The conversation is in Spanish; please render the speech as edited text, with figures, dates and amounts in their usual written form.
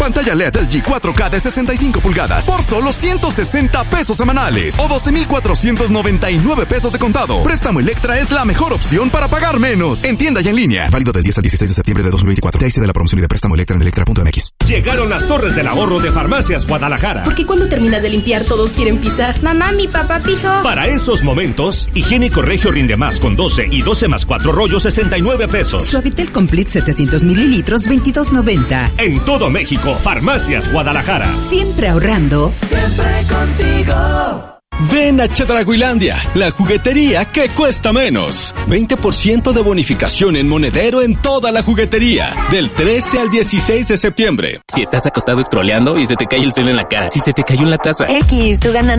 Pantalla LED LG 4K de 65 pulgadas por solo 160 pesos semanales o 12,499 pesos de contado. Préstamo Electra es la mejor opción para pagar menos. En tienda y en línea. Válido del 10 al 16 de septiembre de 2024. De ahí se de la promoción y de préstamo Electra en electra.mx. Llegaron las torres del ahorro de Farmacias Guadalajara. Porque cuando terminas de limpiar todos quieren pisar. Mamá, mi papá pisó. Para esos momentos, Higiénico Regio Rinde Más con 12 y 12 más 4 rollos, 69 pesos. Suavitel Complete 700 mililitros, 22.90. En todo México, Farmacias Guadalajara. Siempre ahorrando. Siempre contigo. Ven a Chedraguilandia, la juguetería que cuesta menos. 20% de bonificación en monedero en toda la juguetería, del 13 al 16 de septiembre. Si estás acostado scrolleando y se te cae el cel en la cara, si se te cayó en la taza. Tú ganas